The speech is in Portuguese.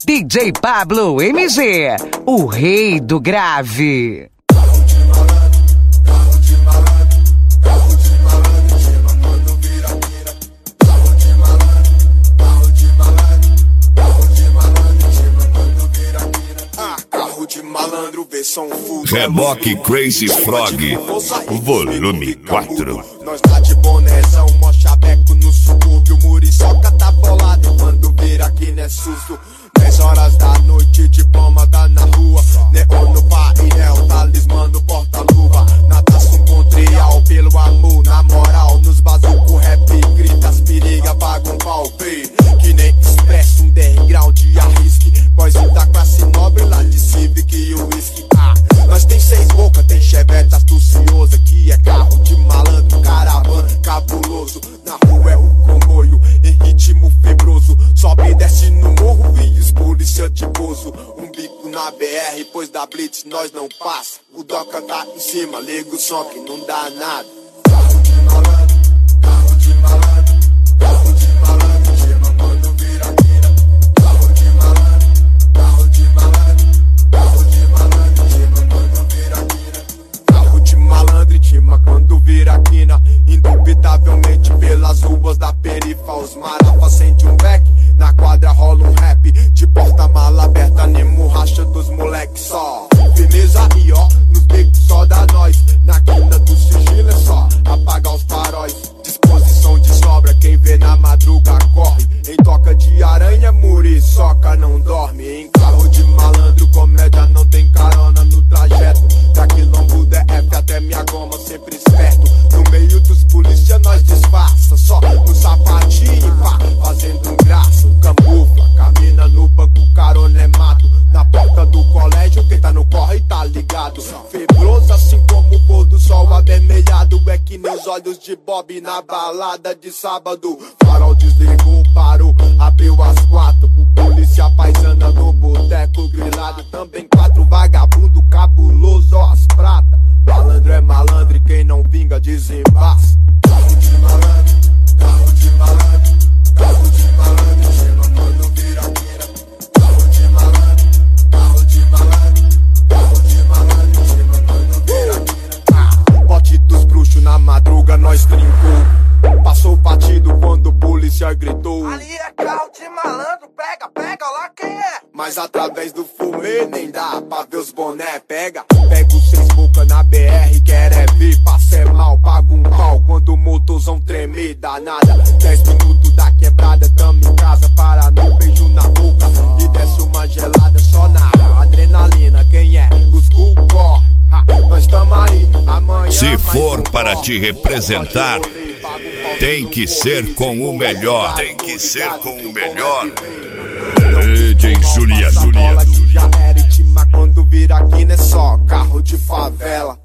DJ Pablo MG, o rei do grave. Malandro, versão full. Reboque Crazy Frog, volume 4. Nós tá de bonézão, mó chaveco no subúrbio. Muriçoca tá bolado e quando vira aqui não é susto. 10 horas da noite de pomada na rua. Neon no painel, talismã no porta-luva. Natação com trial, pelo amor, na moral. Nos bazuco rap, grita, as periga, paga um pau, vê. Que nem expresso, um 10 grau de arrisque. Boyzinho da classe nobre lá de Civic e o whisky. Nós tem 6 bocas, tem chevette astuciosa. Que é carro de malandro, caravana, cabuloso. Na rua é o comboio, em ritmo fibroso. Sobe e desce no morro, vídeos, polícia de bozo. Um bico na BR, pois da blitz nós não passa. O Doca tá em cima, liga o som que não dá nada. Carro de malandro, carro de malandro, carro de malandro, chama quando vira quina. Carro de malandro, carro de malandro, carro de malandro, chama quando vira quina. Carro de malandro e chama quando vira quina. Indubitavelmente pelas ruas da perifa, os marapa sente um beck. Na quadra rola um rap, de porta-mala aberta, Nemo racha dos moleque só. Firmeza e ó, nos becos só dá nós. Na quina do sigilo é só apagar os faróis. Disposição de sobra, quem vê na madruga corre. Em toca de aranha, muriçoca não dorme. Em carro de malandro, comédia não tem carona no trajeto. Da quilombo DF até minha goma, sempre esperto. No meio dos polícia nós disfarça, só no sapatinho, pá, fazendo graça. Camufla, camina no banco, carona é mato. Na porta do colégio, quem tá no corre tá ligado. Febroso assim como o pôr do sol avermelhado. É que nem os olhos de Bob na balada de sábado. Farol desligou, parou, abriu as 4. O polícia paisana no boteco grilado. Também 4 vagabundo cabuloso, ó as prata. Malandro é malandro e quem não vinga desembaça. Carro de malandro, carro de malandro, carro de malandro, chama quando vira quina. Carro de malandro, carro de malandro, carro de malandro, chama quando vira quina. Bote dos bruxos na madruga nós trincou. Passou batido quando o polícia gritou. Ali é carro de malandro, pega, pega lá quem é. Mas através do fumê nem dá pra ver os boné. Pega os 6 boca na BR, quer é ver, passa é mal, paga um pau quando o motorzão tremer, danada. 10 minutos da quebrada, tamo em casa, para no beijo na boca. E desce uma gelada só na adrenalina, quem é? Os cu corre, nós tamo aí, amanhã. Se for para te representar, tem que ser com o melhor. Tem que ser com o melhor. DJ Juliano. Já era intima quando vira aqui, não é só carro de favela.